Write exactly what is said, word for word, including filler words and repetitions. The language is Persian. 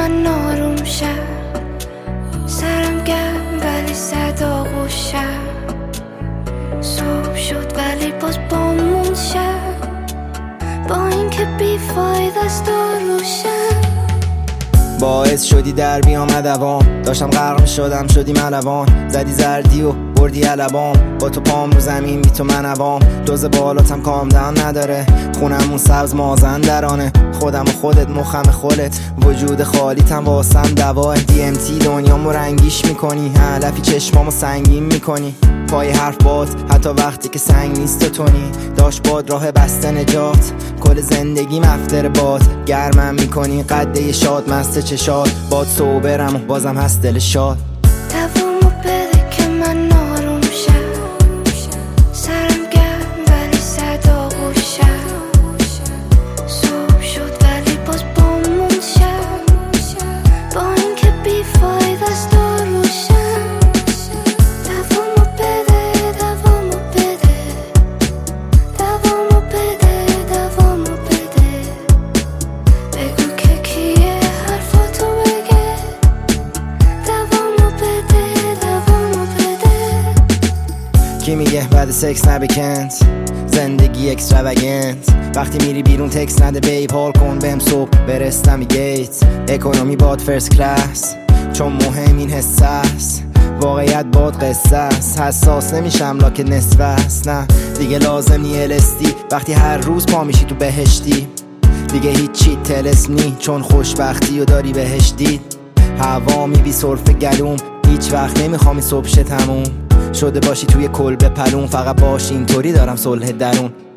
من آروم شم، سرم گرم ولی صدا گوشم، صبح شد ولی باز بامون شب، با اینکه بیفاید است و روشم. باعث شدی در بیام دوام، داشتم غرق می شدم شدی ملوان، زدی زردی و بردی علبام، با تو پام رو زمین بی تو من عوام. دوز بالاتم کام دهن نداره، خونمون سبز مازن درانه، خودم و خودت مخم خودت، وجود خالیتم واسم دواه. دی ام تی دنیامو رنگیش میکنی، علفی چشمامو سنگین میکنی، پای حرف باد حتی وقتی که سنگ نیست و تونی، داشت باد راه بسته نجات، کل زندگی مفتر باد، گرمم میکنی قده شاد مست چشاد، باد صوبرم و بازم هست دل شاد. دوامو بده که من آروم شم، سرم گرم ولی صدا گوشم، صبح شد ولی باز بامون شب، با اینکه بیفاید است و روشم. دوامو بده دوامو بده دوامو بده دوامو بده، بگو که کیه حرفاتو بگه، دوامو بده دوامو بده. کی میگه بعد سکس نبکنت زندگی اکستراوگنت، وقتی میری بیرون تکس نده بیب، حال کن بهم صبح برستم گیت، اکونومی باد فرست کلاس، چون مهم این حس است، واقعیت باد قصه است، حساس نمیشم لاکه نصف است، نه دیگه لازم نی ال اس دی، وقتی هر روز پا میشی تو بهشتی، دیگه هیچی طلسم نی، چون خوشبختی و داری بهش دید، هوا میبی سرف گلوم، هیچ وقت نمیخوام این صبح شه تموم، شده باشی توی کلبه پلون، فقط باش اینطوری دارم صلح درون.